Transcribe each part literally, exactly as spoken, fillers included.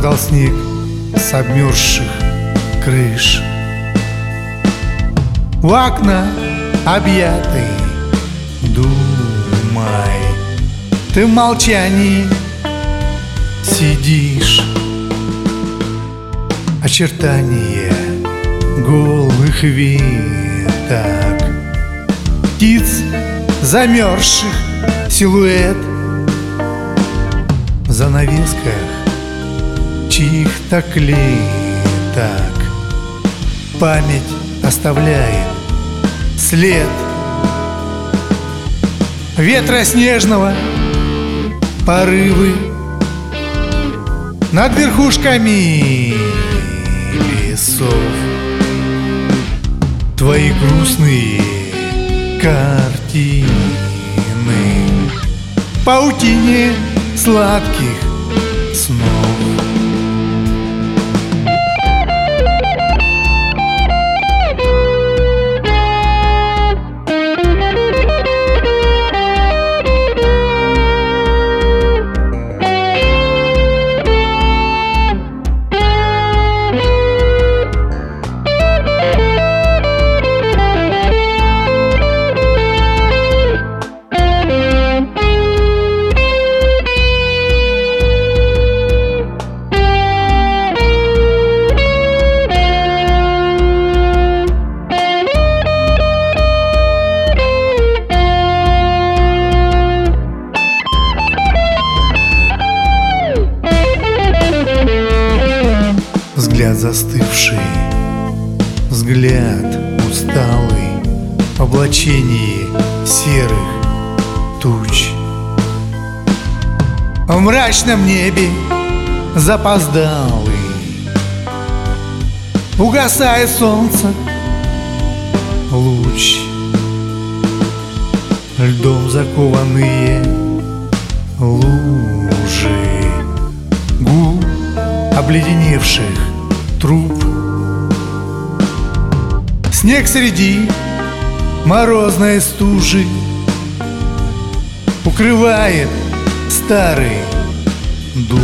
Падал снег с обмерзших крыш. В окна объятый, думай, ты в молчании сидишь. Очертания голых веток, птиц замерзших силуэт, в занавесках чьих-то клеток память оставляет след ветра снежного, порывы над верхушками лесов. Твои грустные картины в паутине сладких снов. Взгляд застывший, взгляд усталый, в облачении серых туч. В мрачном небе запоздалый угасает солнце луч. Льдом закованные лужи гул обледеневших труб. Снег среди морозной стужи укрывает старый дуб.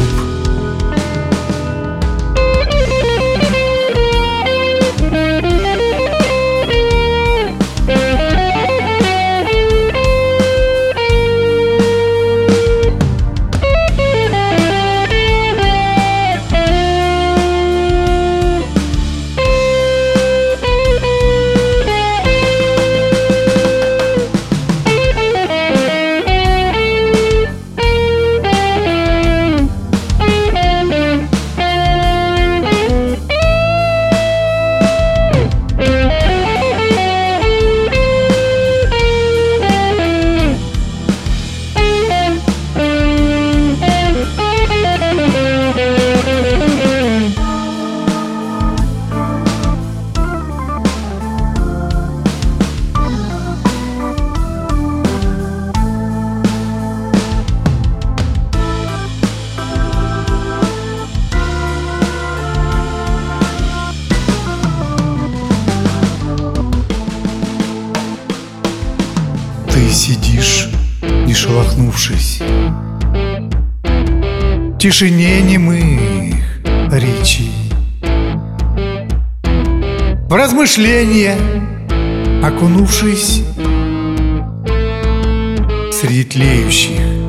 Ты сидишь, не шелохнувшись, в тишине немых речей, в размышления окунувшись среди тлеющих